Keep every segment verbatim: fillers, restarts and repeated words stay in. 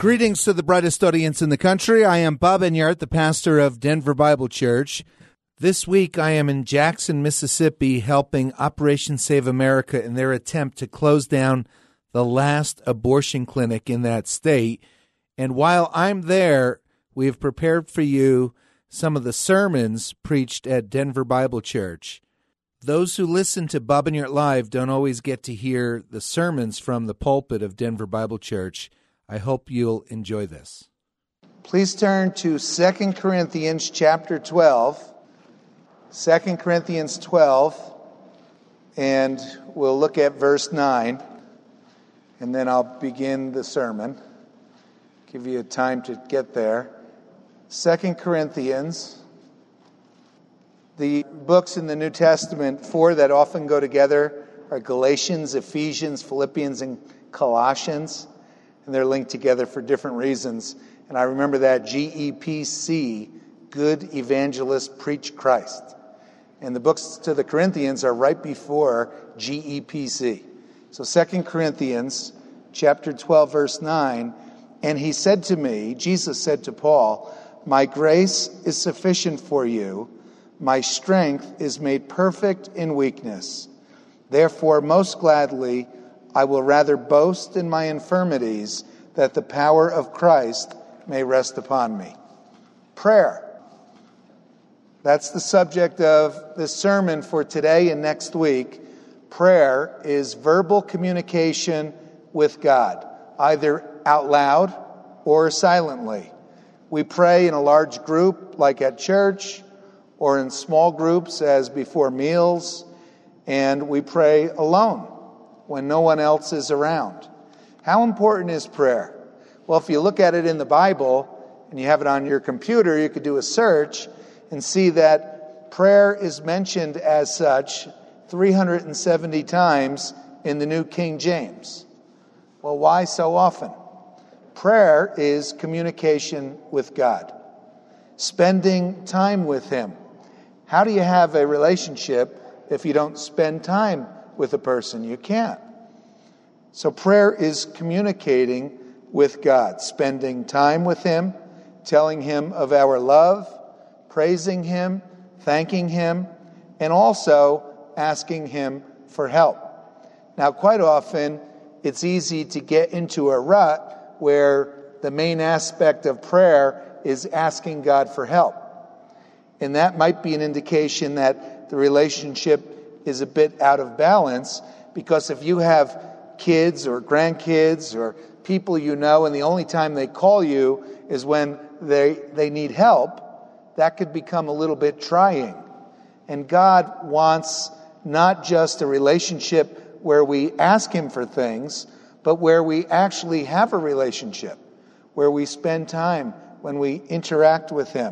Greetings to the brightest audience in the country. I am Bob Enyart, the pastor of Denver Bible Church. This week I am in Jackson, Mississippi, helping Operation Save America in their attempt to close down the last abortion clinic in that state. And while I'm there, we have prepared for you some of the sermons preached at Denver Bible Church. Those who listen to Bob Enyart Live don't always get to hear the sermons from the pulpit of Denver Bible Church. I hope you'll enjoy this. Please turn to Second Corinthians chapter twelve. Second Corinthians twelve, and we'll look at verse nine, and then I'll begin the sermon. Give you time to get there. Second Corinthians. The books in the New Testament, four that often go together, are Galatians, Ephesians, Philippians, and Colossians. And they're linked together for different reasons. And I remember that G E P C, Good Evangelists Preach Christ. And the books to the Corinthians are right before G E P C. So Second Corinthians chapter twelve, verse nine, and he said to me, Jesus said to Paul, "My grace is sufficient for you. My strength is made perfect in weakness. Therefore, most gladly, I will rather boast in my infirmities, that the power of Christ may rest upon me." Prayer. That's the subject of the sermon for today and next week. Prayer is verbal communication with God, either out loud or silently. We pray in a large group, like at church, or in small groups as before meals, and we pray alone when no one else is around. How important is prayer? Well, if you look at it in the Bible and you have it on your computer, you could do a search and see that prayer is mentioned as such three hundred seventy times in the New King James. Well, why so often? Prayer is communication with God, spending time with Him. How do you have a relationship if you don't spend time with a person? You can't. So prayer is communicating with God, spending time with Him, telling Him of our love, praising Him, thanking Him, and also asking Him for help. Now, quite often, it's easy to get into a rut where the main aspect of prayer is asking God for help. And that might be an indication that the relationship is a bit out of balance, because if you have kids or grandkids or people you know, and the only time they call you is when they they need help, that could become a little bit trying. And God wants not just a relationship where we ask Him for things, but where we actually have a relationship, where we spend time, when we interact with Him.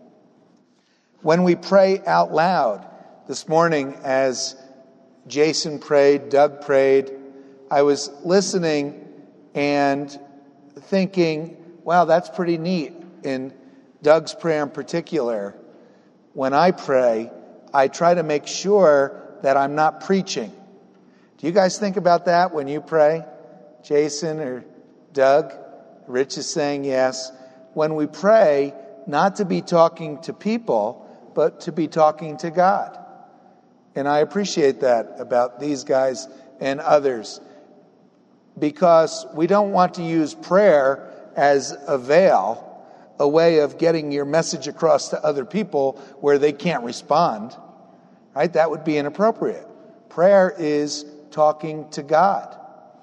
When we pray out loud, this morning as Jason prayed, Doug prayed, I was listening and thinking, wow, that's pretty neat. In Doug's prayer in particular, when I pray, I try to make sure that I'm not preaching. Do you guys think about that when you pray? Jason or Doug? Rich is saying yes. When we pray, not to be talking to people, but to be talking to God. And I appreciate that about these guys and others, because we don't want to use prayer as a veil, a way of getting your message across to other people where they can't respond. Right? That would be inappropriate. Prayer is talking to God.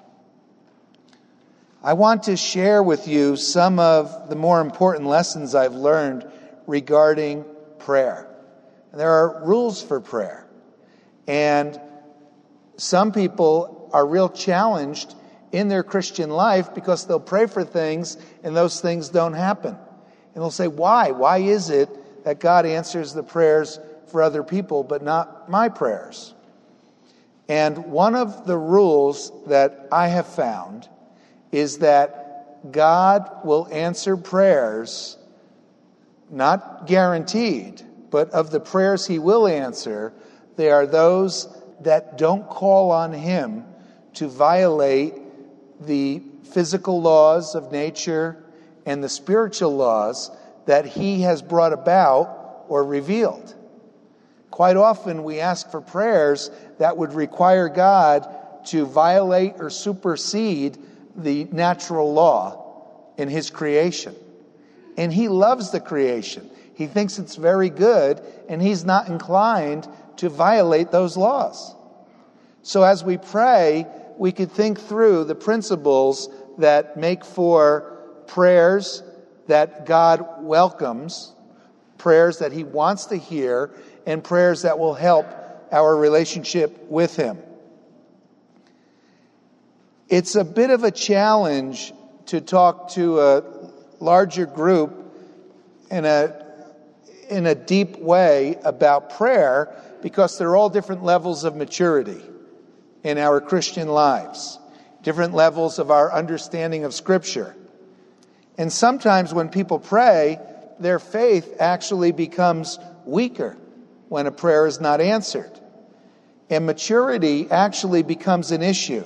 I want to share with you some of the more important lessons I've learned regarding prayer. There are rules for prayer. And some people are real challenged in their Christian life because they'll pray for things and those things don't happen. And they'll say, why? Why is it that God answers the prayers for other people but not my prayers? And one of the rules that I have found is that God will answer prayers, not guaranteed, but of the prayers He will answer, they are those that don't call on Him to violate the physical laws of nature and the spiritual laws that he has brought about or revealed. Quite often we ask for prayers that would require God to violate or supersede the natural law in his creation. And he loves the creation. He thinks it's very good, and he's not inclined to violate those laws. So as we pray, we could think through the principles that make for prayers that God welcomes, prayers that he wants to hear, and prayers that will help our relationship with him. It's a bit of a challenge to talk to a larger group in a in a deep way about prayer, because they're all different levels of maturity in our Christian lives, different levels of our understanding of Scripture. And sometimes when people pray, their faith actually becomes weaker when a prayer is not answered. And maturity actually becomes an issue.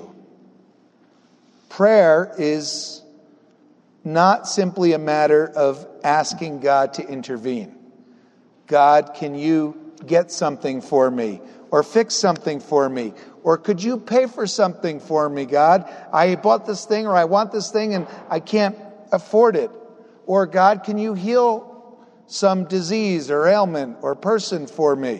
Prayer is not simply a matter of asking God to intervene. God, can you get something for me? Or fix something for me? Or could you pay for something for me, God? I bought this thing, or I want this thing, and I can't afford it. Or God, can you heal some disease or ailment or person for me?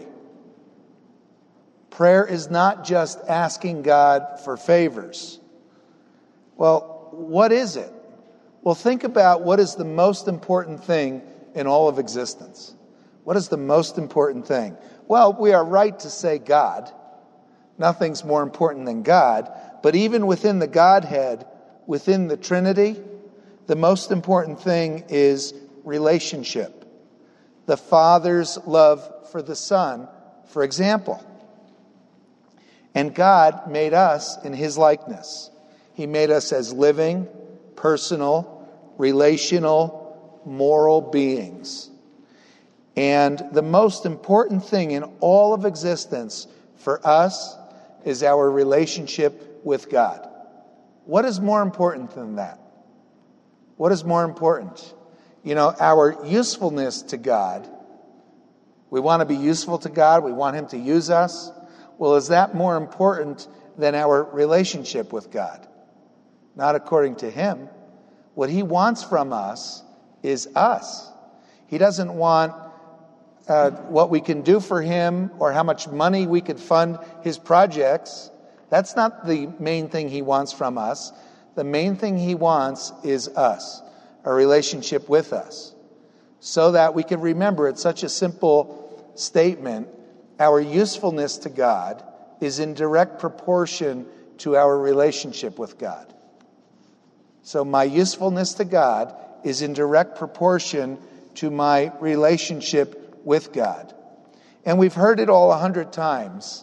Prayer is not just asking God for favors. Well, what is it? Well, think about what is the most important thing in all of existence. What is the most important thing? Well, we are right to say God. Nothing's more important than God. But even within the Godhead, within the Trinity, the most important thing is relationship. The Father's love for the Son, for example. And God made us in his likeness. He made us as living, personal, relational, moral beings. And the most important thing in all of existence for us is our relationship with God. What is more important than that? What is more important? You know, our usefulness to God. We want to be useful to God. We want him to use us. Well, is that more important than our relationship with God? Not according to him. What he wants from us is us. He doesn't want uh, what we can do for him or how much money we could fund his projects. That's not the main thing he wants from us. The main thing he wants is us, a relationship with us, so that we can remember it's such a simple statement. Our usefulness to God is in direct proportion to our relationship with God. So my usefulness to God is in direct proportion to my relationship with God. And we've heard it all a hundred times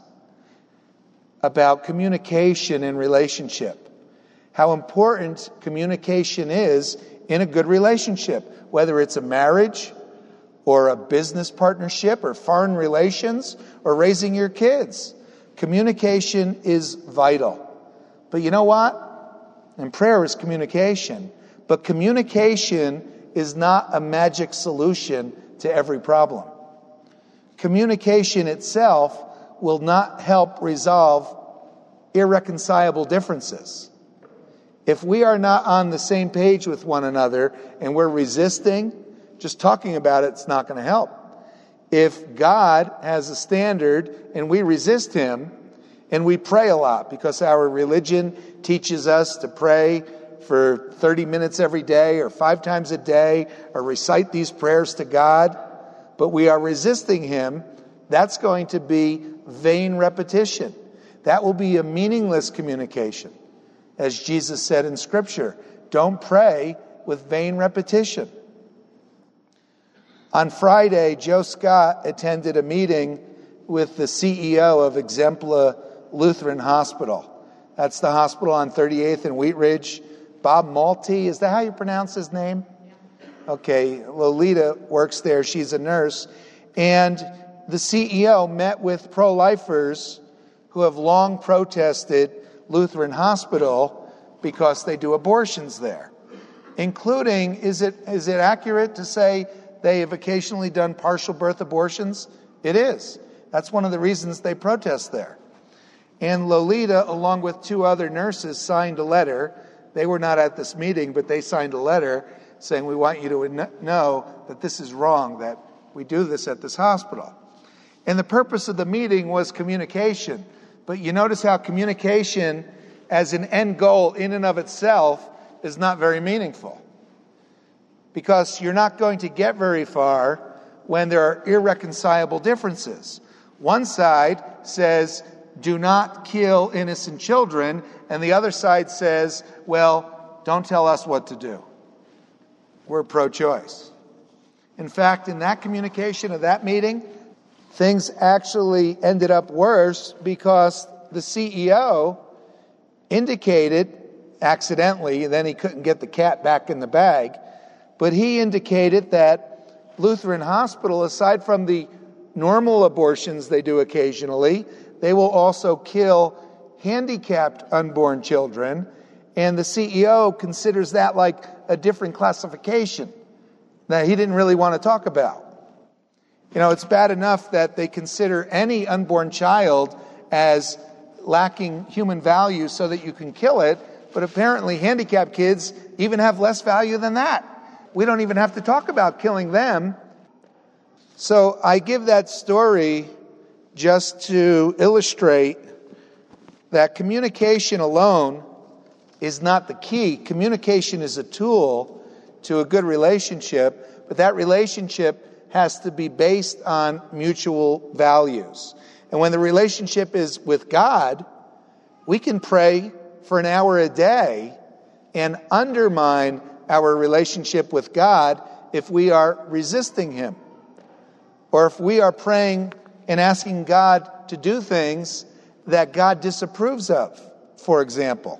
about communication and relationship. How important communication is in a good relationship, whether it's a marriage or a business partnership or foreign relations or raising your kids. Communication is vital. But you know what? And prayer is communication. But communication is not a magic solution to every problem. Communication itself will not help resolve irreconcilable differences. If we are not on the same page with one another and we're resisting, just talking about it's not going to help. If God has a standard and we resist him and we pray a lot because our religion teaches us to pray for thirty minutes every day or five times a day or recite these prayers to God, but we are resisting him, that's going to be vain repetition. That will be a meaningless communication. As Jesus said in Scripture, don't pray with vain repetition. On Friday, Joe Scott attended a meeting with the C E O of Exempla Lutheran Hospital. That's the hospital on thirty-eighth and Wheat Ridge. Bob Malty, is that how you pronounce his name? Okay, Lolita works there. She's a nurse. And the C E O met with pro-lifers who have long protested Lutheran Hospital because they do abortions there. Including, is it is it accurate to say they have occasionally done partial birth abortions? It is. That's one of the reasons they protest there. And Lolita, along with two other nurses, signed a letter. They were not at this meeting, but they signed a letter saying, we want you to know that this is wrong, that we do this at this hospital. And the purpose of the meeting was communication. But you notice how communication as an end goal in and of itself is not very meaningful. Because you're not going to get very far when there are irreconcilable differences. One side says, do not kill innocent children, and the other side says, well, don't tell us what to do. We're pro-choice. In fact, in that communication of that meeting, things actually ended up worse because the C E O indicated, accidentally, and then he couldn't get the cat back in the bag, but he indicated that Lutheran Hospital, aside from the normal abortions they do occasionally, they will also kill handicapped unborn children, and the C E O considers that like a different classification that he didn't really want to talk about. You know, it's bad enough that they consider any unborn child as lacking human value so that you can kill it, but apparently handicapped kids even have less value than that. We don't even have to talk about killing them. So I give that story just to illustrate that communication alone is not the key. Communication is a tool to a good relationship, but that relationship has to be based on mutual values. And when the relationship is with God, we can pray for an hour a day and undermine our relationship with God if we are resisting Him, or if we are praying and asking God to do things that God disapproves of, for example.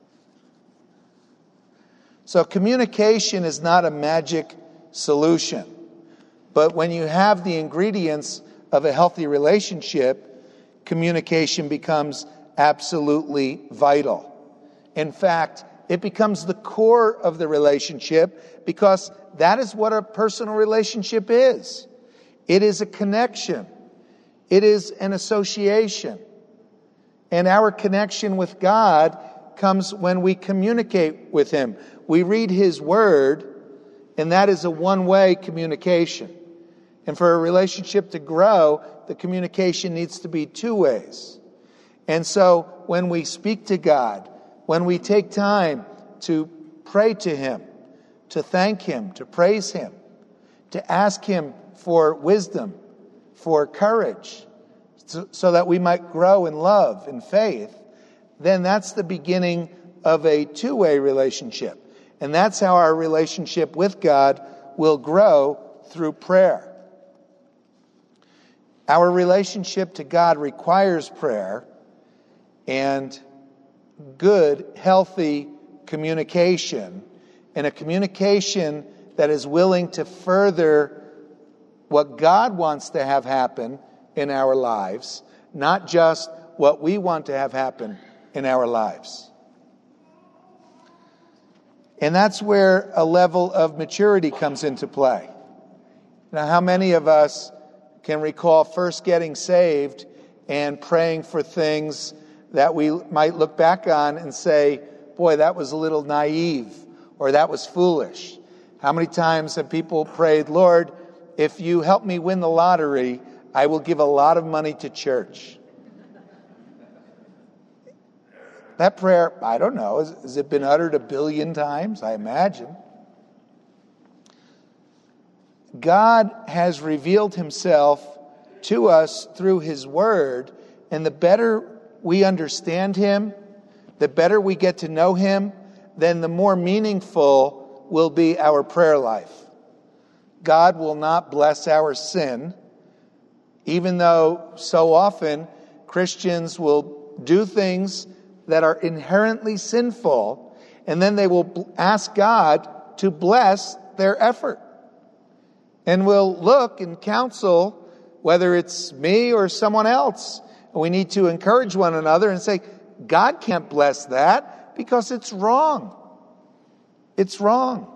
So communication is not a magic solution. But when you have the ingredients of a healthy relationship, communication becomes absolutely vital. In fact, it becomes the core of the relationship because that is what a personal relationship is. It is a connection. It is an association. And our connection with God comes when we communicate with Him. We read His Word, and that is a one-way communication. And for a relationship to grow, the communication needs to be two ways. And so when we speak to God, when we take time to pray to Him, to thank Him, to praise Him, to ask Him for wisdom, for courage, so, so that we might grow in love and faith, then that's the beginning of a two-way relationship. And that's how our relationship with God will grow through prayer. Our relationship to God requires prayer and good, healthy communication, and a communication that is willing to further what God wants to have happen in our lives, not just what we want to have happen in our lives. And that's where a level of maturity comes into play. Now, how many of us can recall first getting saved and praying for things that we might look back on and say, boy, that was a little naive, or that was foolish? How many times have people prayed, Lord, if you help me win the lottery, I will give a lot of money to church? That prayer, I don't know, has, has it been uttered a billion times? I imagine. God has revealed Himself to us through His Word, and the better we understand Him, the better we get to know Him, then the more meaningful will be our prayer life. God will not bless our sin, even though so often Christians will do things that are inherently sinful, and then they will ask God to bless their effort. And we'll look and counsel, whether it's me or someone else, and we need to encourage one another and say, God can't bless that Because it's wrong. It's wrong.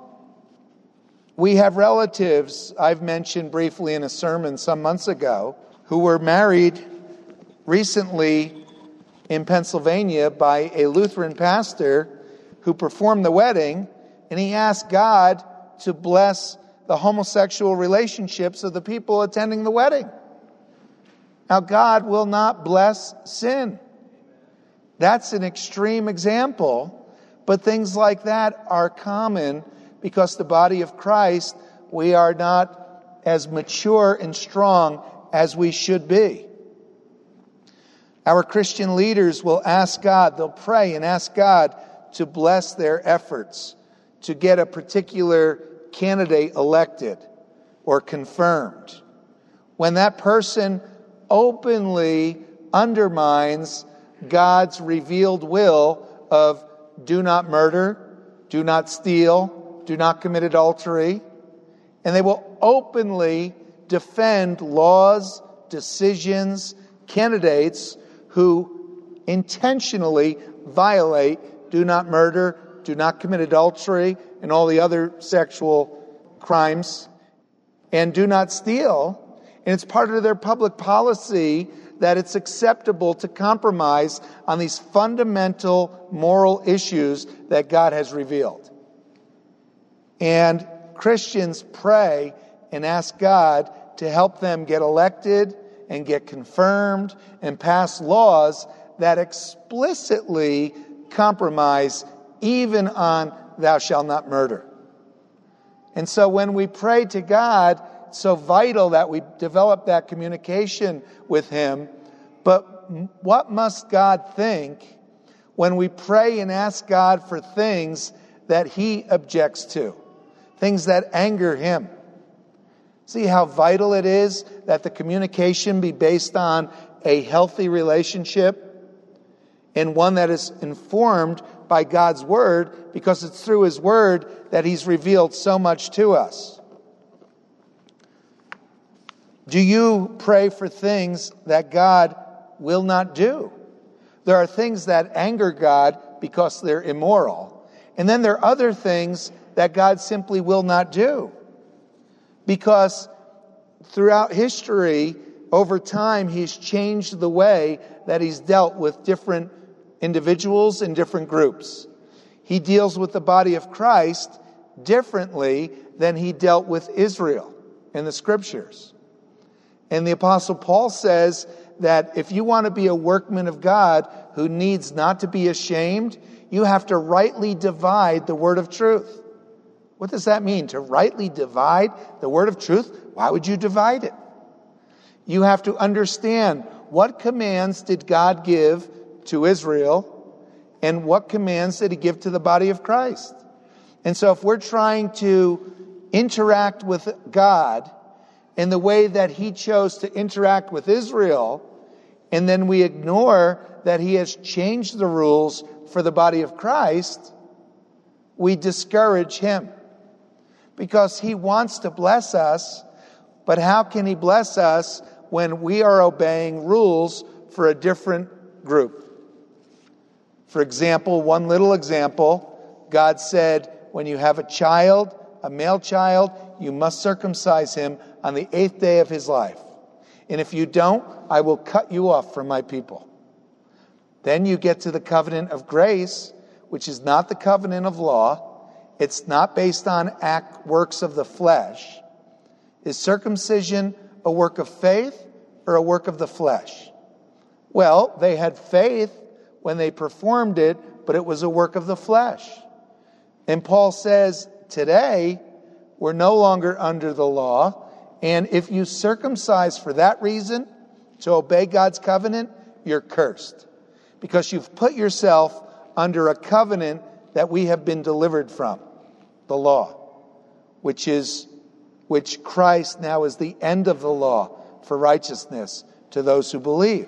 We have relatives, I've mentioned briefly in a sermon some months ago, who were married recently in Pennsylvania by a Lutheran pastor who performed the wedding, and he asked God to bless the homosexual relationships of the people attending the wedding. Now, God will not bless sin. That's an extreme example, but things like that are common because the body of Christ, we are not as mature and strong as we should be. Our Christian leaders will ask God, they'll pray and ask God to bless their efforts to get a particular candidate elected or confirmed. When that person openly undermines God's revealed will of do not murder, do not steal, do not commit adultery, and they will openly defend laws, decisions, candidates who intentionally violate do not murder, do not commit adultery, and all the other sexual crimes, and do not steal. And it's part of their public policy that it's acceptable to compromise on these fundamental moral issues that God has revealed. And Christians pray and ask God to help them get elected and get confirmed and pass laws that explicitly compromise even on thou shalt not murder. And so when we pray to God, it's so vital that we develop that communication with Him. But what must God think when we pray and ask God for things that He objects to? Things that anger Him. See how vital it is that the communication be based on a healthy relationship and one that is informed by God's Word, because it's through His Word that He's revealed so much to us. Do you pray for things that God will not do? There are things that anger God because they're immoral. And then there are other things that God simply will not do. Because throughout history, over time, He's changed the way that He's dealt with different individuals and different groups. He deals with the body of Christ differently than He dealt with Israel in the Scriptures. And the Apostle Paul says that if you want to be a workman of God who needs not to be ashamed, you have to rightly divide the word of truth. What does that mean? To rightly divide the word of truth? Why would you divide it? You have to understand what commands did God give to Israel and what commands did He give to the body of Christ. And so if we're trying to interact with God in the way that He chose to interact with Israel, and then we ignore that He has changed the rules for the body of Christ, we discourage Him. Because He wants to bless us, but how can He bless us when we are obeying rules for a different group? For example, one little example, God said, when you have a child, a male child, you must circumcise him on the eighth day of his life. And if you don't, I will cut you off from my people. Then you get to the covenant of grace, which is not the covenant of law. It's not based on act works of the flesh. Is circumcision a work of faith or a work of the flesh? Well, they had faith when they performed it, but it was a work of the flesh. And Paul says, today, we're no longer under the law. And if you circumcise for that reason, to obey God's covenant, you're cursed. Because you've put yourself under a covenant that we have been delivered from, the law, which is, which Christ now is the end of the law for righteousness to those who believe.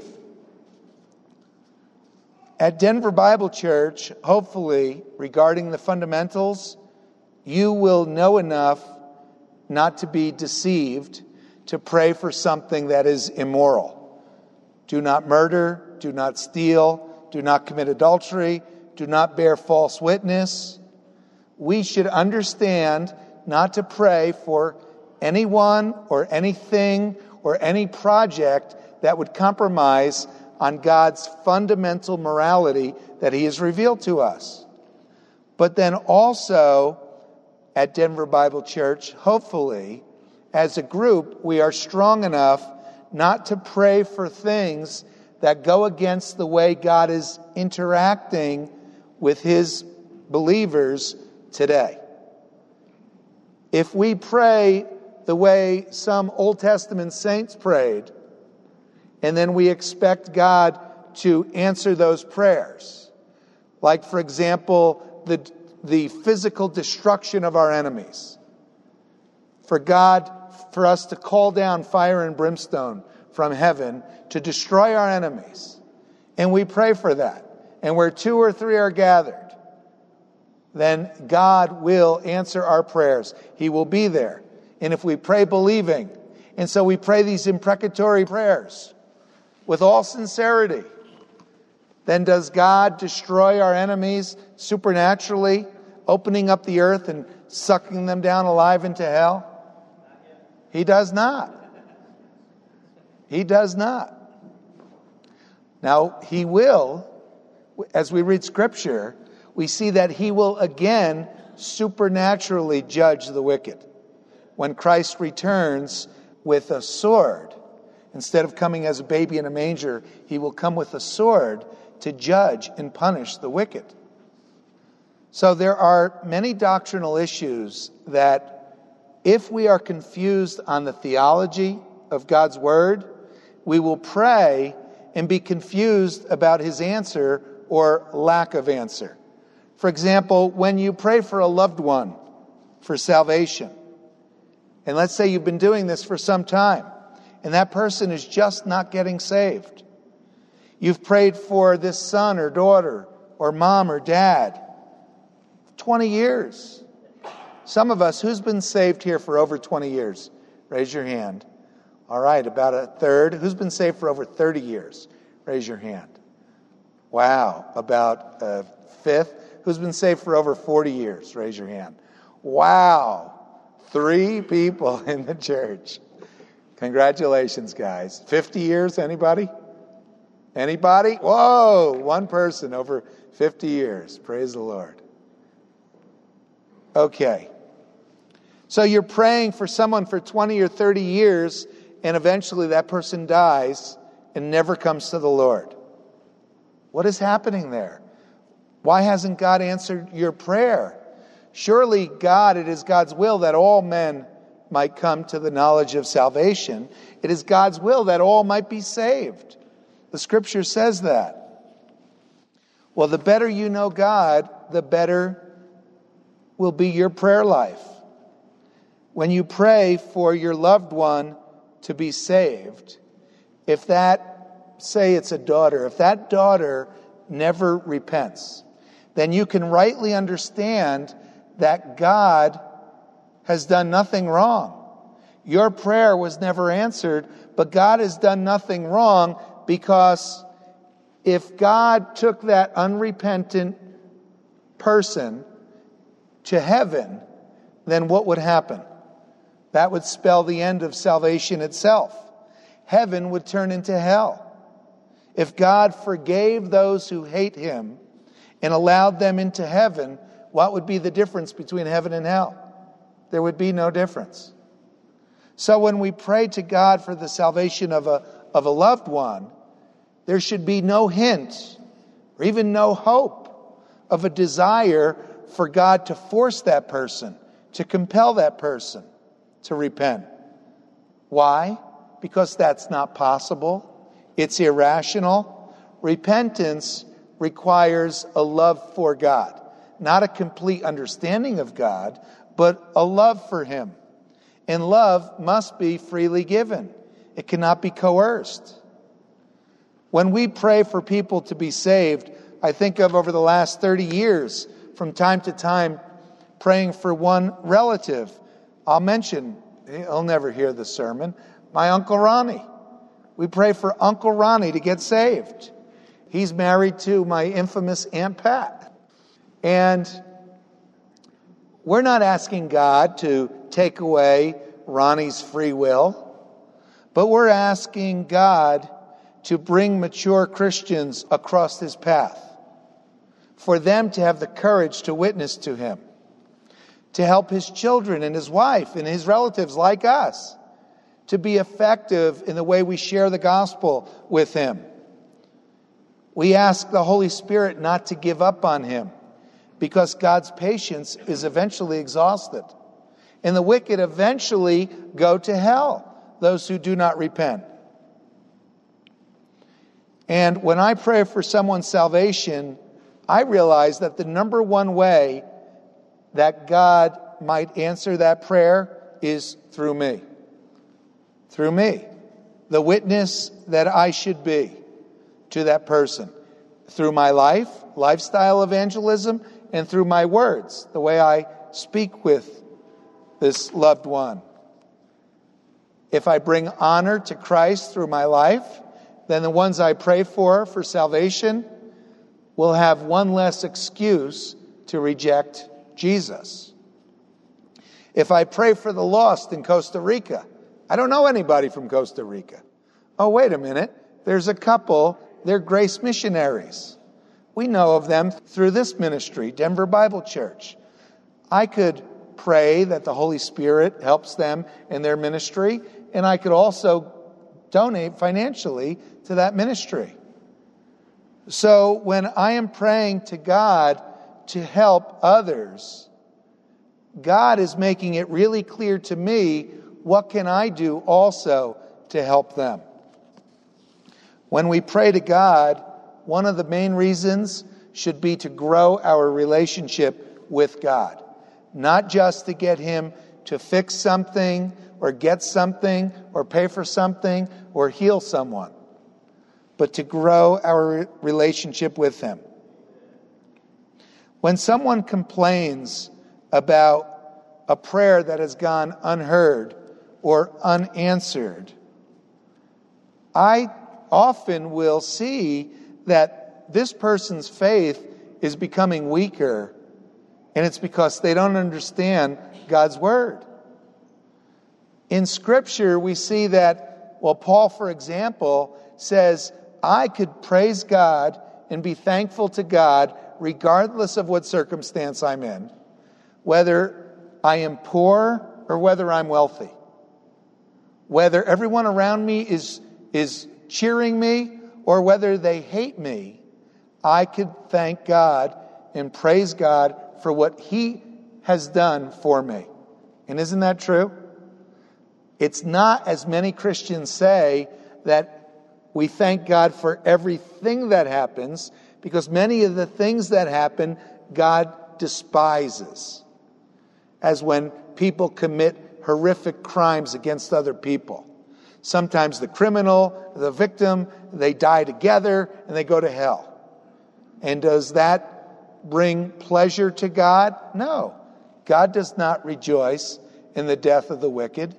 At Denver Bible Church, hopefully, regarding the fundamentals, you will know enough not to be deceived to pray for something that is immoral. Do not murder, do not steal, do not commit adultery, do not bear false witness. We should understand not to pray for anyone or anything or any project that would compromise on God's fundamental morality that He has revealed to us. But then also at Denver Bible Church, hopefully, as a group, we are strong enough not to pray for things that go against the way God is interacting with His believers today. If we pray the way some Old Testament saints prayed, and then we expect God to answer those prayers, like, for example, the, the physical destruction of our enemies, for God, for us to call down fire and brimstone from heaven to destroy our enemies, and we pray for that, and where two or three are gathered, then God will answer our prayers. He will be there. And if we pray believing, and so we pray these imprecatory prayers with all sincerity, then does God destroy our enemies supernaturally, opening up the earth and sucking them down alive into hell? He does not. He does not. Now, He will, as we read Scripture, we see that He will again supernaturally judge the wicked. When Christ returns with a sword, instead of coming as a baby in a manger, He will come with a sword to judge and punish the wicked. So there are many doctrinal issues that, if we are confused on the theology of God's Word, we will pray and be confused about His answer or lack of answer. For example, when you pray for a loved one for salvation, and let's say you've been doing this for some time, and that person is just not getting saved. You've prayed for this son or daughter or mom or dad twenty years. Some of us, who's been saved here for over twenty years? Raise your hand. All right, about a third. Who's been saved for over thirty years? Raise your hand. Wow, about a fifth. Who's been saved for over forty years? Raise your hand. Wow, three people in the church. Congratulations, guys. fifty years, anybody? Anybody? Whoa, one person over fifty years. Praise the Lord. Okay. So you're praying for someone for twenty or thirty years, and eventually that person dies and never comes to the Lord. What is happening there? Why hasn't God answered your prayer? Surely God, it is God's will that all men might come to the knowledge of salvation. It is God's will that all might be saved. The Scripture says that. Well, the better you know God, the better will be your prayer life. When you pray for your loved one to be saved, if that, say it's a daughter, if that daughter never repents, then you can rightly understand that God has done nothing wrong. Your prayer was never answered, but God has done nothing wrong, because if God took that unrepentant person to heaven, then what would happen? That would spell the end of salvation itself. Heaven would turn into hell. If God forgave those who hate Him and allowed them into heaven, what would be the difference between heaven and hell? There would be no difference. So when we pray to God for the salvation of a, of a loved one, there should be no hint or even no hope of a desire for God to force that person, to compel that person to repent. Why? Because that's not possible. It's irrational. Repentance requires a love for God. Not a complete understanding of God, but a love for Him. And love must be freely given. It cannot be coerced. When we pray for people to be saved, I think of over the last thirty years, from time to time, praying for one relative. I'll mention, he'll never hear the sermon, my Uncle Ronnie. We pray for Uncle Ronnie to get saved. He's married to my infamous Aunt Pat. And we're not asking God to take away Ronnie's free will, but we're asking God to bring mature Christians across his path, for them to have the courage to witness to him, to help his children and his wife and his relatives like us, to be effective in the way we share the gospel with him. We ask the Holy Spirit not to give up on him, because God's patience is eventually exhausted. And the wicked eventually go to hell, those who do not repent. And when I pray for someone's salvation, I realize that the number one way that God might answer that prayer is through me. Through me. The witness that I should be to that person. Through my life, lifestyle evangelism, and through my words, the way I speak with this loved one. If I bring honor to Christ through my life, then the ones I pray for for salvation will have one less excuse to reject Jesus. If I pray for the lost in Costa Rica, I don't know anybody from Costa Rica. Oh, wait a minute. There's a couple. They're Grace missionaries. We know of them through this ministry, Denver Bible Church. I could pray that the Holy Spirit helps them in their ministry, and I could also donate financially to that ministry. So when I am praying to God to help others, God is making it really clear to me, what can I do also to help them? When we pray to God, one of the main reasons should be to grow our relationship with God. Not just to get him to fix something or get something or pay for something or heal someone, but to grow our relationship with him. When someone complains about a prayer that has gone unheard or unanswered, I often will see that this person's faith is becoming weaker, and it's because they don't understand God's word. In Scripture, we see that, well, Paul, for example, says, I could praise God and be thankful to God regardless of what circumstance I'm in, whether I am poor or whether I'm wealthy, whether everyone around me is, is cheering me or whether they hate me. I could thank God and praise God for what he has done for me. And isn't that true? It's not, as many Christians say, that we thank God for everything that happens, because many of the things that happen, God despises. As when people commit horrific crimes against other people. Sometimes the criminal, the victim, they die together and they go to hell. And does that bring pleasure to God? No. God does not rejoice in the death of the wicked.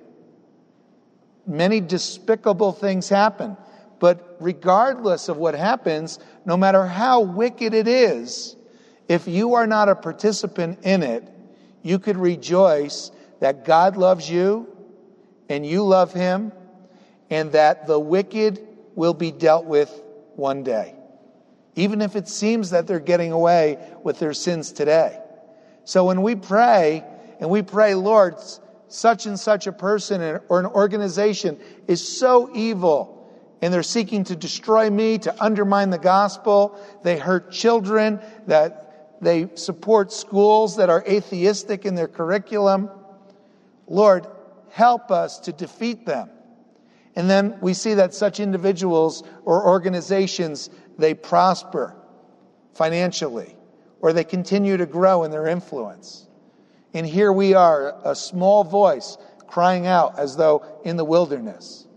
Many despicable things happen. But regardless of what happens, no matter how wicked it is, if you are not a participant in it, you could rejoice that God loves you and you love him, and that the wicked will be dealt with one day. Even if it seems that they're getting away with their sins today. So when we pray, and we pray, Lord, such and such a person or an organization is so evil, and they're seeking to destroy me, to undermine the gospel. They hurt children, that they support schools that are atheistic in their curriculum. Lord, help us to defeat them. And then we see that such individuals or organizations, they prosper financially, or they continue to grow in their influence. And here we are, a small voice crying out as though in the wilderness.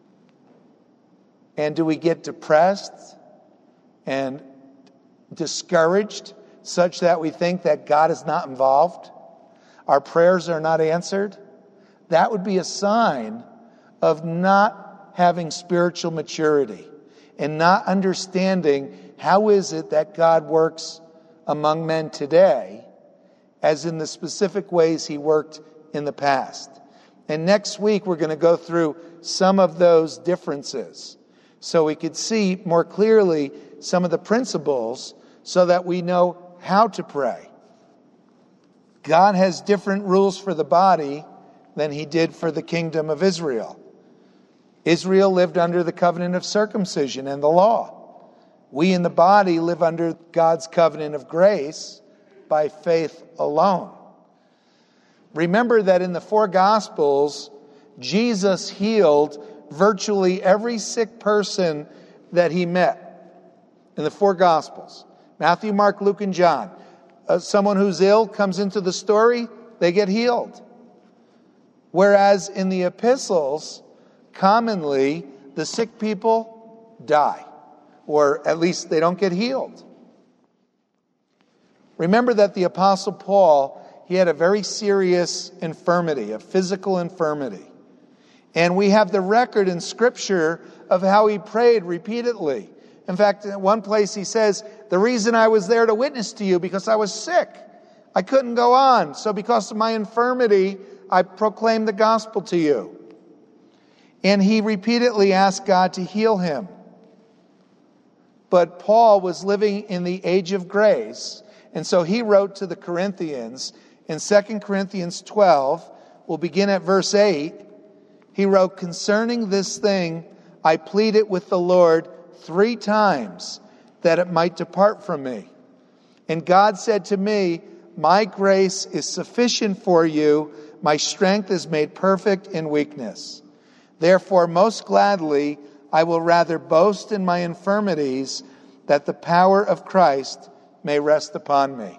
And do we get depressed and discouraged such that we think that God is not involved? Our prayers are not answered? That would be a sign of not having spiritual maturity and not understanding how is it that God works among men today as in the specific ways he worked in the past. And next week we're going to go through some of those differences so we could see more clearly some of the principles so that we know how to pray. God has different rules for the body than he did for the kingdom of Israel. Israel lived under the covenant of circumcision and the law. We in the body live under God's covenant of grace by faith alone. Remember that in the four Gospels, Jesus healed virtually every sick person that he met. In the four Gospels, Matthew, Mark, Luke, and John. Uh, someone who's ill comes into the story, they get healed. Whereas in the epistles, commonly the sick people die, or at least they don't get healed. Remember that the Apostle Paul, he had a very serious infirmity, a physical infirmity. And we have the record in Scripture of how he prayed repeatedly. In fact, in one place he says, the reason I was there to witness to you, because I was sick. I couldn't go on. So because of my infirmity, I proclaimed the gospel to you. And he repeatedly asked God to heal him. But Paul was living in the age of grace. And so he wrote to the Corinthians in Second Corinthians twelve, we'll begin at verse eight. He wrote, concerning this thing, I pleaded with the Lord three times that it might depart from me. And God said to me, my grace is sufficient for you. My strength is made perfect in weakness. Therefore, most gladly, I will rather boast in my infirmities, that the power of Christ may rest upon me.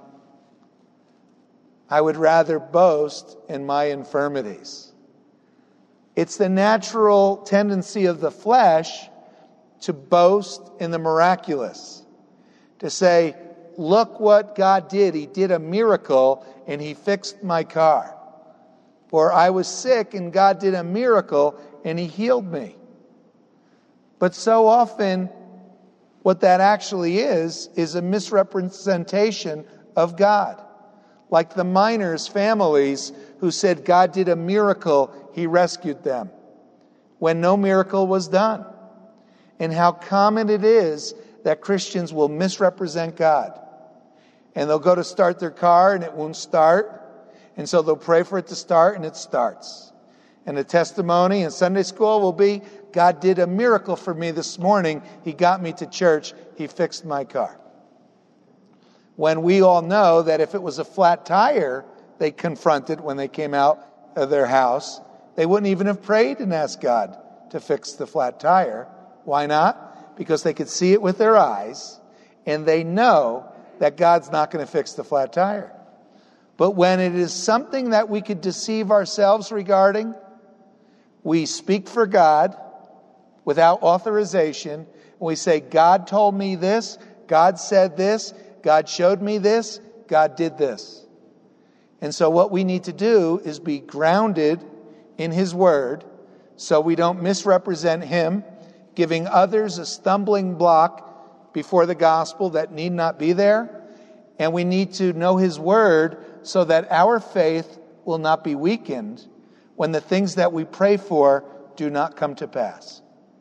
I would rather boast in my infirmities. It's the natural tendency of the flesh to boast in the miraculous. To say, look what God did. He did a miracle and he fixed my car. Or I was sick and God did a miracle and he healed me. But so often, what that actually is, is a misrepresentation of God. Like the miners' families who said God did a miracle, he rescued them, when no miracle was done. And how common it is that Christians will misrepresent God. And they'll go to start their car and it won't start. And so they'll pray for it to start and it starts. And the testimony in Sunday school will be, God did a miracle for me this morning. He got me to church. He fixed my car. When we all know that if it was a flat tire they confronted when they came out of their house, they wouldn't even have prayed and asked God to fix the flat tire. Why not? Because they could see it with their eyes and they know that God's not going to fix the flat tire. But when it is something that we could deceive ourselves regarding, we speak for God without authorization. And we say, God told me this, God said this, God showed me this, God did this. And so what we need to do is be grounded in His Word so we don't misrepresent Him, giving others a stumbling block before the gospel that need not be there. And we need to know His Word so that our faith will not be weakened when the things that we pray for do not come to pass.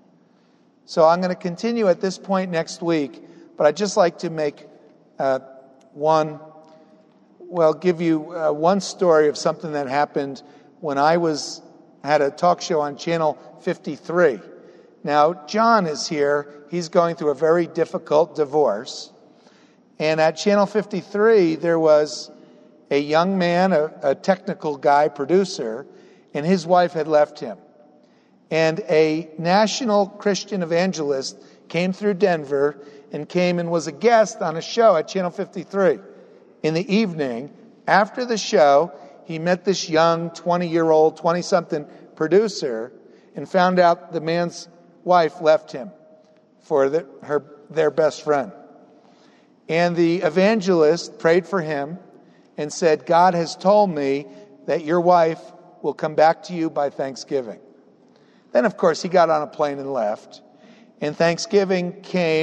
So I'm going to continue at this point next week, but I'd just like to make uh, one, well, give you uh, one story of something that happened when I was had a talk show on Channel fifty-three. Now, John is here. He's going through a very difficult divorce. And at Channel fifty-three, there was a young man, a, a technical guy, producer, and his wife had left him. And a national Christian evangelist came through Denver and came and was a guest on a show at Channel fifty-three. In the evening, after the show, he met this young twenty-year-old, twenty-something producer and found out the man's wife left him for the, her their best friend. And the evangelist prayed for him and said, God has told me that your wife will come back to you by Thanksgiving. Then, of course, he got on a plane and left. And Thanksgiving came,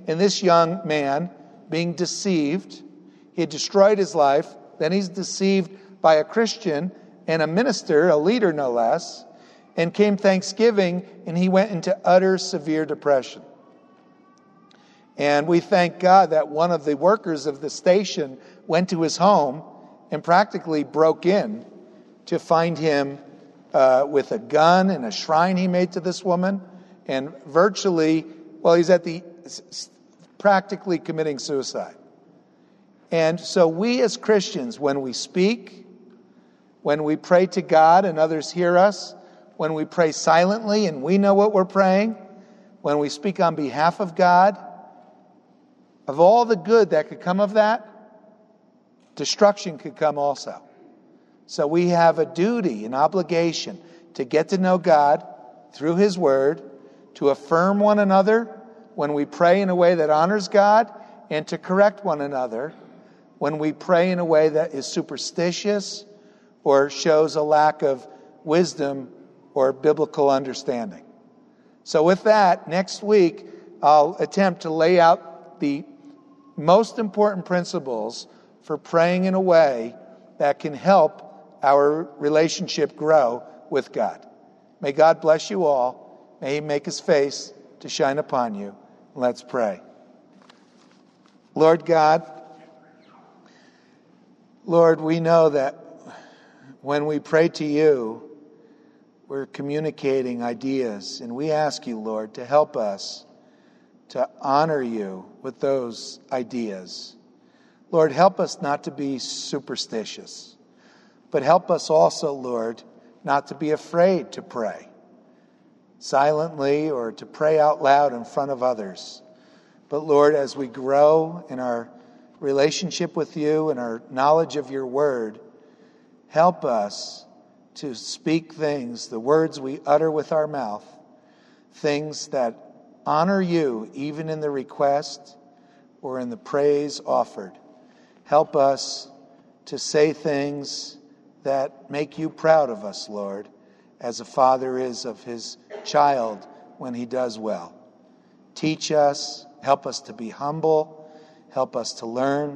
in this young man being deceived. He had destroyed his life. Then he's deceived by a Christian and a minister, a leader no less. And came Thanksgiving, and he went into utter severe depression. And we thank God that one of the workers of the station went to his home and practically broke in to find him uh, with a gun and a shrine he made to this woman. And virtually, well, he's at the practically committing suicide. And so we as Christians, when we speak, when we pray to God and others hear us, when we pray silently and we know what we're praying, when we speak on behalf of God, of all the good that could come of that, destruction could come also. So we have a duty, an obligation to get to know God through His Word, to affirm one another when we pray in a way that honors God, and to correct one another when we pray in a way that is superstitious or shows a lack of wisdom or biblical understanding. So with that, next week, I'll attempt to lay out the most important principles for praying in a way that can help our relationship grow with God. May God bless you all. May He make His face to shine upon you. Let's pray. Lord God, Lord, we know that when we pray to you, we're communicating ideas, and we ask you, Lord, to help us to honor you with those ideas. Lord, help us not to be superstitious, but help us also, Lord, not to be afraid to pray silently or to pray out loud in front of others. But Lord, as we grow in our relationship with you and our knowledge of your word, help us to speak things, the words we utter with our mouth, things that honor you even in the request or in the praise offered. Help us to say things that make you proud of us, Lord, as a father is of his child when he does well. Teach us, help us to be humble, help us to learn,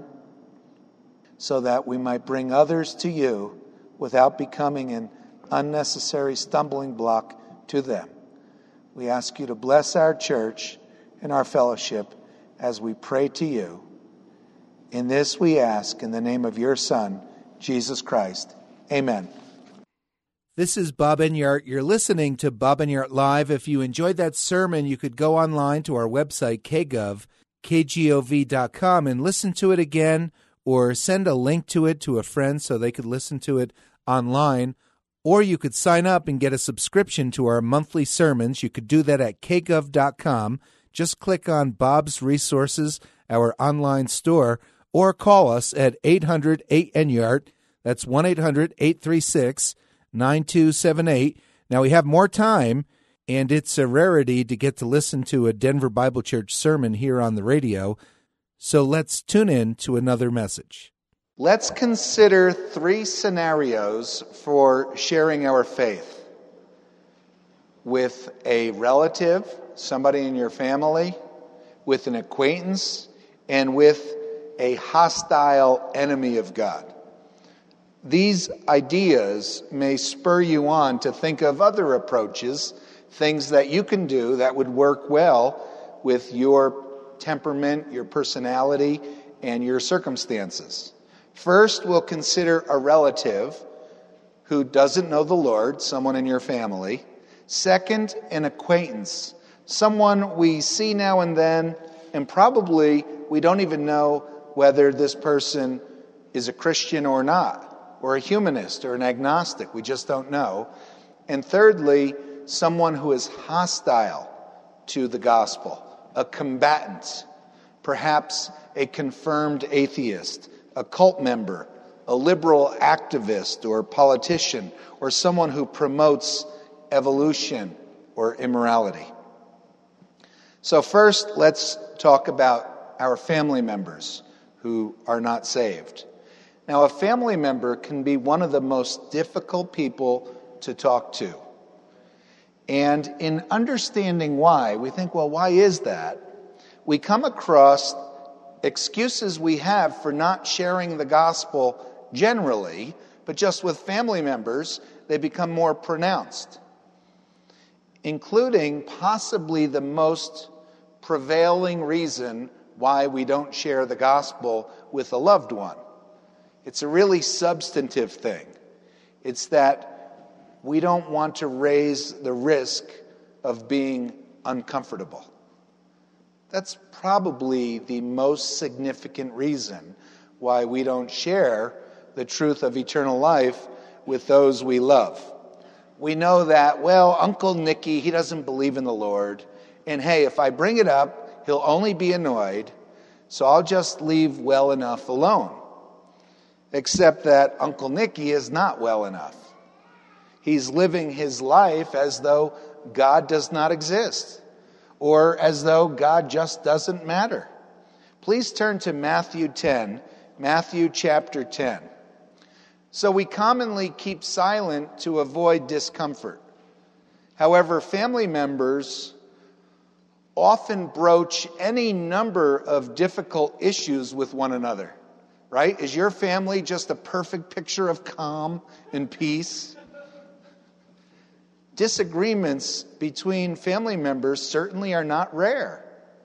so that we might bring others to you without becoming an unnecessary stumbling block to them. We ask you to bless our church and our fellowship as we pray to you. In this we ask in the name of your Son, Jesus Christ. Amen. This is Bob Enyart. You're listening to Bob Enyart Live. If you enjoyed that sermon, you could go online to our website, k gov, k gov dot com, and listen to it again, or send a link to it to a friend so they could listen to it online. Or you could sign up and get a subscription to our monthly sermons. You could do that at k gov dot com. Just click on Bob's Resources, our online store, or call us at eight hundred eight Enyart. That's one eight hundred eight three six nine two seven eight. Now, we have more time, and it's a rarity to get to listen to a Denver Bible Church sermon here on the radio. So let's tune in to another message. Let's consider three scenarios for sharing our faith. With a relative, somebody in your family, with an acquaintance, and with a hostile enemy of God. These ideas may spur you on to think of other approaches, things that you can do that would work well with your temperament, your personality, and your circumstances. First, we'll consider a relative who doesn't know the Lord, someone in your family. Second, an acquaintance, someone we see now and then, and probably we don't even know whether this person is a Christian or not, or a humanist or an agnostic. We just don't know. And thirdly, someone who is hostile to the gospel, a combatant, perhaps a confirmed atheist, a cult member, a liberal activist or politician, or someone who promotes evolution or immorality. So first, let's talk about our family members who are not saved. Now, a family member can be one of the most difficult people to talk to. And in understanding why, we think, well, why is that? we come across excuses we have for not sharing the gospel generally, but just with family members, they become more pronounced, including possibly the most prevailing reason why we don't share the gospel with a loved one. It's a really substantive thing. It's that we don't want to raise the risk of being uncomfortable. That's probably the most significant reason why we don't share the truth of eternal life with those we love. We know that, well, Uncle Nicky, he doesn't believe in the Lord. And hey, if I bring it up, he'll only be annoyed. So I'll just leave well enough alone. Except that Uncle Nicky is not well enough. He's living his life as though God does not exist, or as though God just doesn't matter. Please turn to Matthew ten, Matthew chapter ten. So we commonly keep silent to avoid discomfort. However, family members often broach any number of difficult issues with one another, right? Is your family just a perfect picture of calm and peace? Disagreements between family members certainly are not rare.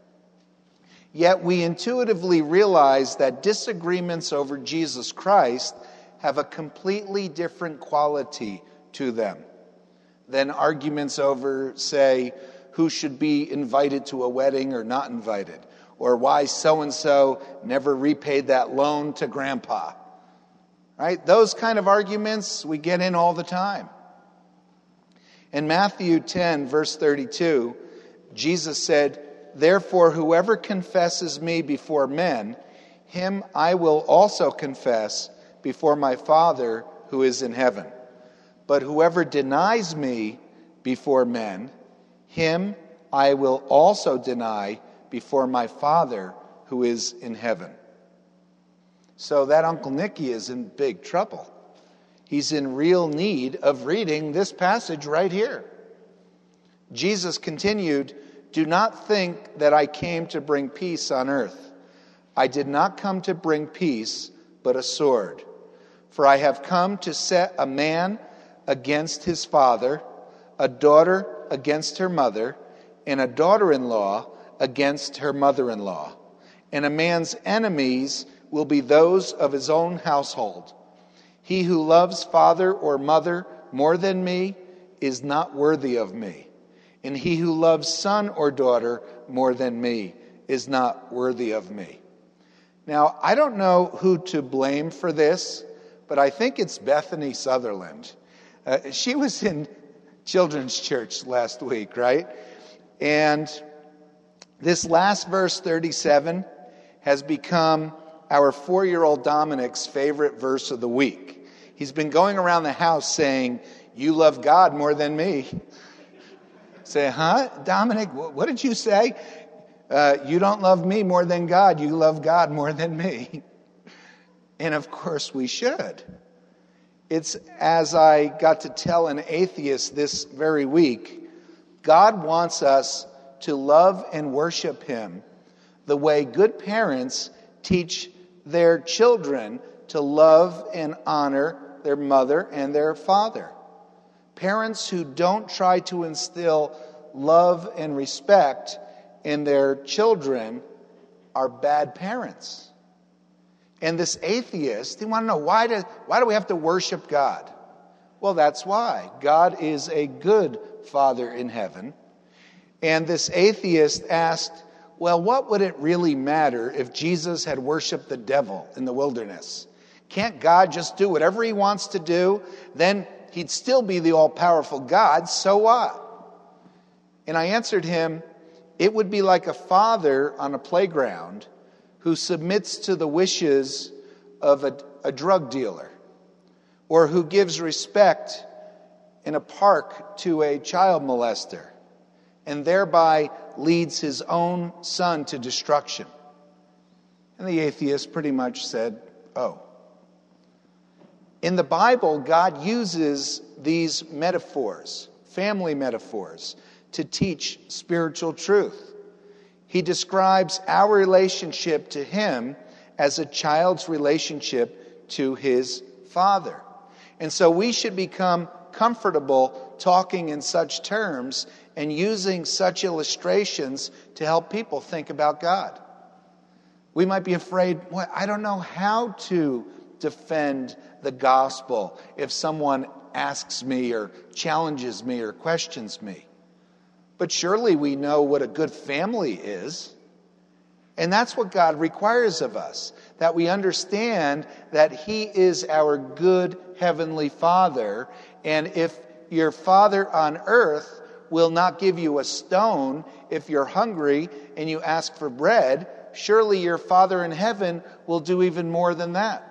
Yet we intuitively realize that disagreements over Jesus Christ have a completely different quality to them than arguments over, say, who should be invited to a wedding or not invited, or why so-and-so never repaid that loan to grandpa. Right? Those kind of arguments we get in all the time. In Matthew ten, verse thirty-two, Jesus said, "Therefore, whoever confesses me before men, him I will also confess before my Father who is in heaven. But whoever denies me before men, him I will also deny before my Father who is in heaven." So that Uncle Nicky is in big trouble. He's in real need of reading this passage right here. Jesus continued, "Do not think that I came to bring peace on earth. I did not come to bring peace, but a sword. For I have come to set a man against his father, a daughter against her mother, and a daughter-in-law against her mother-in-law. And a man's enemies will be those of his own household. He who loves father or mother more than me is not worthy of me. And he who loves son or daughter more than me is not worthy of me." Now, I don't know who to blame for this, but I think it's Bethany Sutherland. Uh, she was in children's church last week, right? And this last verse, thirty-seven, has become our four-year-old Dominic's favorite verse of the week. He's been going around the house saying, "You love God more than me." Say, "Huh? Dominic, what did you say?" Uh, you don't love me more than God. You love God more than me. And of course we should. It's as I got to tell an atheist this very week, God wants us to love and worship him the way good parents teach their children to love and honor their mother and their father. Parents who don't try to instill love and respect in their children are bad parents. And this atheist, they want to know, why do, why do we have to worship God? Well, that's why. God is a good Father in heaven. And this atheist asked, well, what would it really matter if Jesus had worshiped the devil in the wilderness? Can't God just do whatever he wants to do? Then he'd still be the all-powerful God, so what? And I answered him, it would be like a father on a playground who submits to the wishes of a, a drug dealer, or who gives respect in a park to a child molester, and thereby leads his own son to destruction. And the atheist pretty much said, oh. In the Bible, God uses these metaphors, family metaphors, to teach spiritual truth. He describes our relationship to him as a child's relationship to his father. And so we should become comfortable talking in such terms and using such illustrations to help people think about God. We might be afraid, well, I don't know how to defend the gospel if someone asks me or challenges me or questions me. But surely we know what a good family is. And that's what God requires of us, that we understand that he is our good heavenly Father. And if your Father on earth will not give you a stone if you're hungry and you ask for bread, surely your Father in heaven will do even more than that.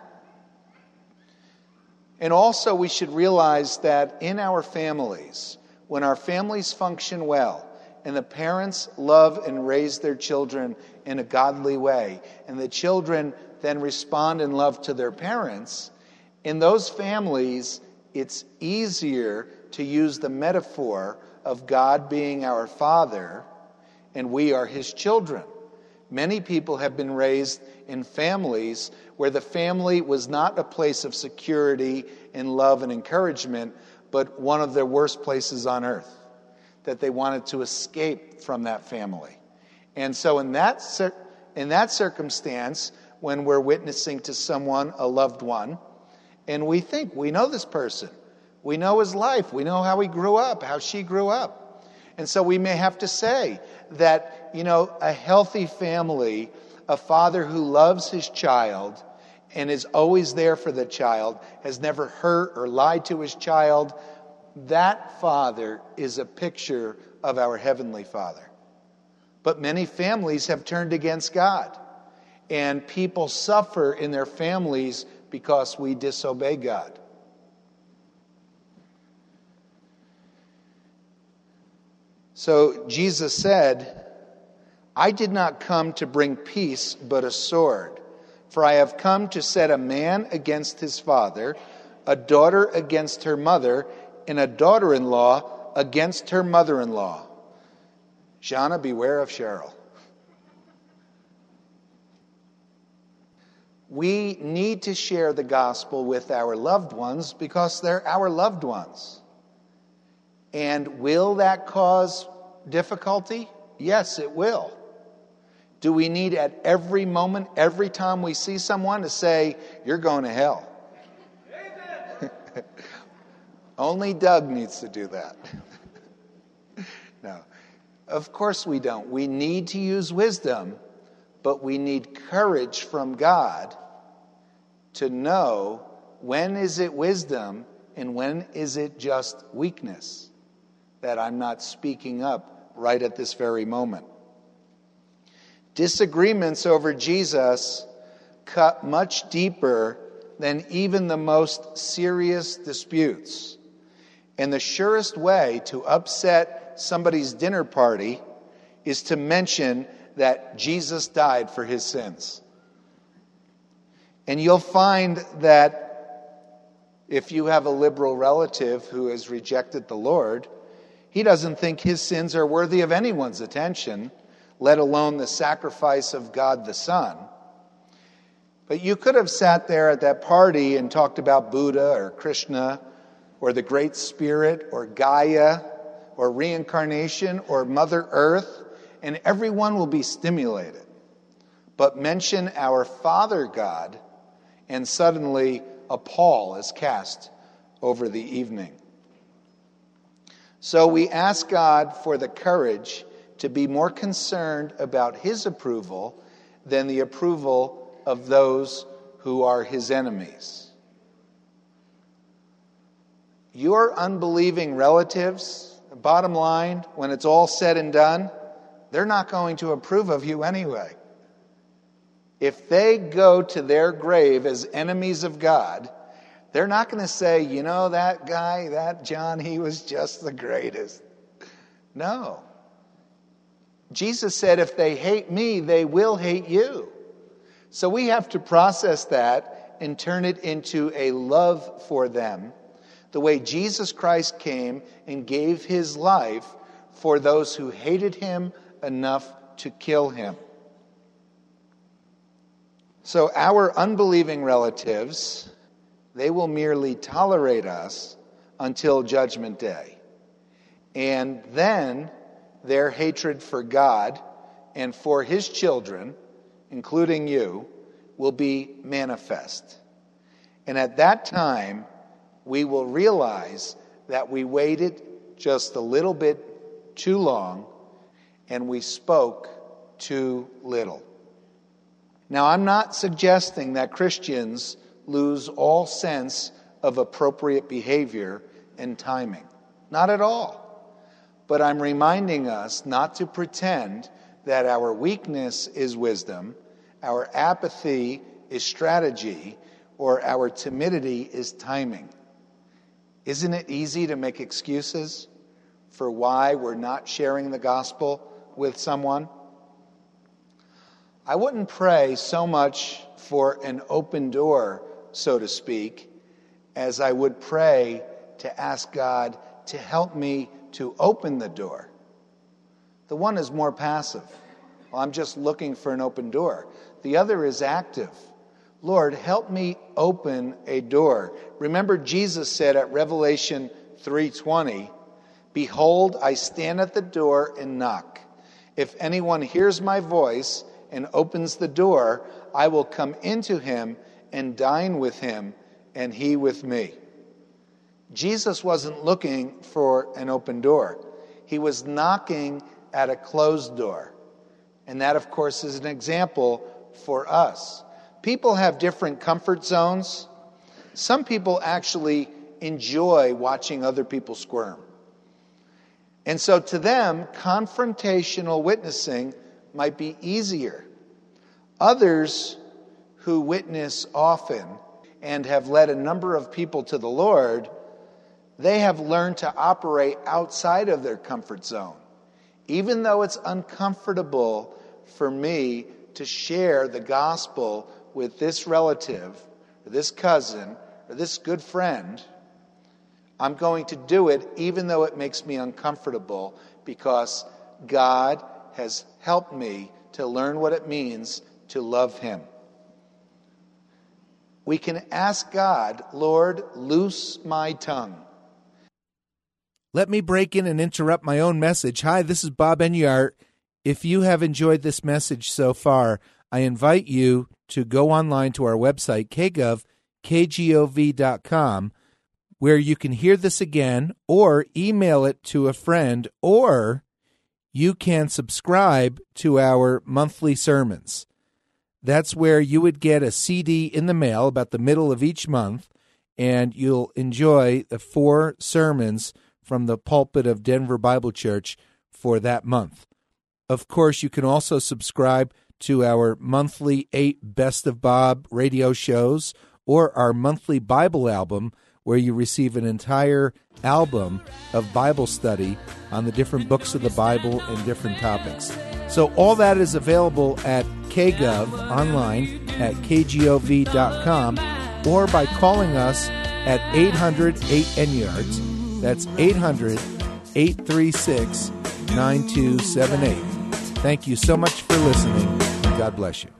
And also we should realize that in our families, when our families function well, and the parents love and raise their children in a godly way, and the children then respond in love to their parents, in those families, it's easier to use the metaphor of God being our Father and we are his children. Many people have been raised in families where the family was not a place of security and love and encouragement, but one of their worst places on earth, that they wanted to escape from that family. And so in that cir- in that circumstance, when we're witnessing to someone, a loved one, and we think we know this person, we know his life, we know how he grew up, how she grew up. And so we may have to say that, you know, a healthy family, a father who loves his child and is always there for the child, has never hurt or lied to his child, that father is a picture of our heavenly Father. But many families have turned against God, and people suffer in their families because we disobey God. So Jesus said, I did not come to bring peace, but a sword. For I have come to set a man against his father, a daughter against her mother, and a daughter-in-law against her mother-in-law. Shauna, beware of Cheryl. We need to share the gospel with our loved ones because they're our loved ones. And will that cause difficulty? Yes, it will. Do we need at every moment, every time we see someone, to say, you're going to hell? Only Doug needs to do that. No, of course we don't. We need to use wisdom, but we need courage from God to know when is it wisdom and when is it just weakness that I'm not speaking up right at this very moment. Disagreements over Jesus cut much deeper than even the most serious disputes. And the surest way to upset somebody's dinner party is to mention that Jesus died for his sins. And you'll find that if you have a liberal relative who has rejected the Lord, he doesn't think his sins are worthy of anyone's attention, let alone the sacrifice of God the Son. But you could have sat there at that party and talked about Buddha or Krishna or the Great Spirit or Gaia or reincarnation or Mother Earth, and everyone will be stimulated. But mention our Father God, and suddenly a pall is cast over the evening. So we ask God for the courage to be more concerned about his approval than the approval of those who are his enemies. Your unbelieving relatives, bottom line, when it's all said and done, they're not going to approve of you anyway. If they go to their grave as enemies of God, they're not going to say, you know, that guy, that John, he was just the greatest. No. Jesus said, if they hate me, they will hate you. So we have to process that and turn it into a love for them, the way Jesus Christ came and gave his life for those who hated him enough to kill him. So our unbelieving relatives, they will merely tolerate us until Judgment Day. And then their hatred for God and for his children, including you, will be manifest. And at that time, we will realize that we waited just a little bit too long and we spoke too little. Now, I'm not suggesting that Christians lose all sense of appropriate behavior and timing. Not at all. But I'm reminding us not to pretend that our weakness is wisdom, our apathy is strategy, or our timidity is timing. Isn't it easy to make excuses for why we're not sharing the gospel with someone? I wouldn't pray so much for an open door, so to speak, as I would pray to ask God to help me to open the door. The one is more passive. Well, I'm just looking for an open door. The other is active. Lord, help me open a door. Remember, Jesus said at Revelation three twenty, "Behold, I stand at the door and knock. If anyone hears my voice and opens the door, I will come into him and dine with him, and he with me." Jesus wasn't looking for an open door. He was knocking at a closed door. And that, of course, is an example for us. People have different comfort zones. Some people actually enjoy watching other people squirm. And so to them, confrontational witnessing might be easier. Others who witness often and have led a number of people to the Lord, they have learned to operate outside of their comfort zone. Even though it's uncomfortable for me to share the gospel with this relative, or this cousin, or this good friend, I'm going to do it even though it makes me uncomfortable, because God has helped me to learn what it means to love him. We can ask God, Lord, loose my tongue. Let me break in and interrupt my own message. Hi, this is Bob Enyart. If you have enjoyed this message so far, I invite you to go online to our website, k gov, k gov dot com, where you can hear this again, or email it to a friend, or you can subscribe to our monthly sermons. That's where you would get a C D in the mail about the middle of each month, and you'll enjoy the four sermons from the pulpit of Denver Bible Church for that month. Of course, you can also subscribe to our monthly eight Best of Bob radio shows, or our monthly Bible album, where you receive an entire album of Bible study on the different books of the Bible and different topics. So all that is available at K Gov online at k gov dot com, or by calling us at eight hundred eight N yards. That's eight hundred eight three six nine two seven eight. Thank you so much for listening, and God bless you.